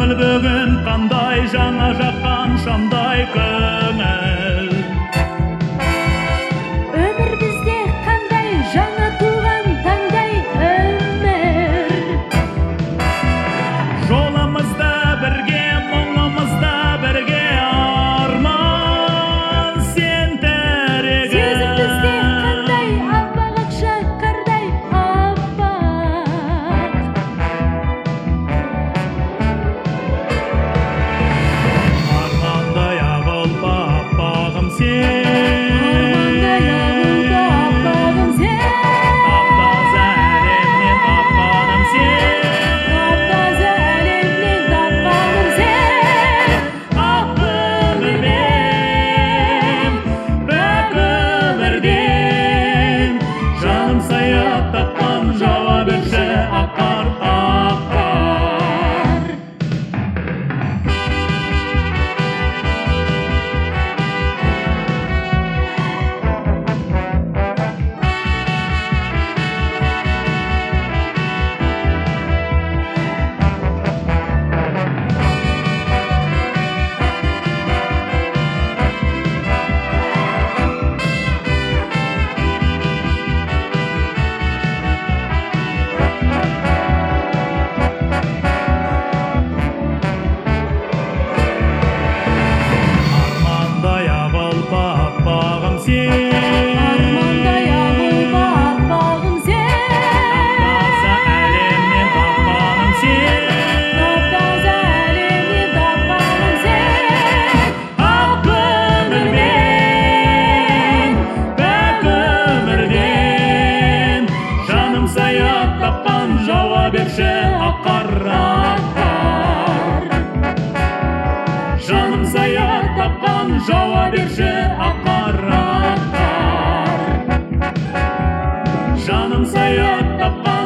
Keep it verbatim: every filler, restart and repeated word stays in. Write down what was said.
көңіл бүгін қандай, жаңа жаққан шамдай көңіл. Өмір бізде қандай, жаңа туған таңдай өмір. Жолымызда бірге, мұңымызда бірге, арман сен тірегі. Сезім бізде қандай, аппақ ақша қардай аппақ. Армандай ағылпа аппағым сен, Армандай ағылпа аппағым сен, таптаза әлемнен тапқаным сен, таптаза әлемнен тапқаным сен. ақ өмірмен, бәк өмірден, жаным саят тапқан жауап берші аққар, аққар. Армандай ағылпа аппағым сен, Армандай ағылпа аппағым сен, таптаза әлемнен тапқаным сен, таптаза әлемнен тапқаным сен. ақ өмірмен, бәк өмірден, жаным саят тапқан жауап берші аққар, аққар. Жаным саят тапқан жауап берші аққар, аққар. Жаным саят тапқан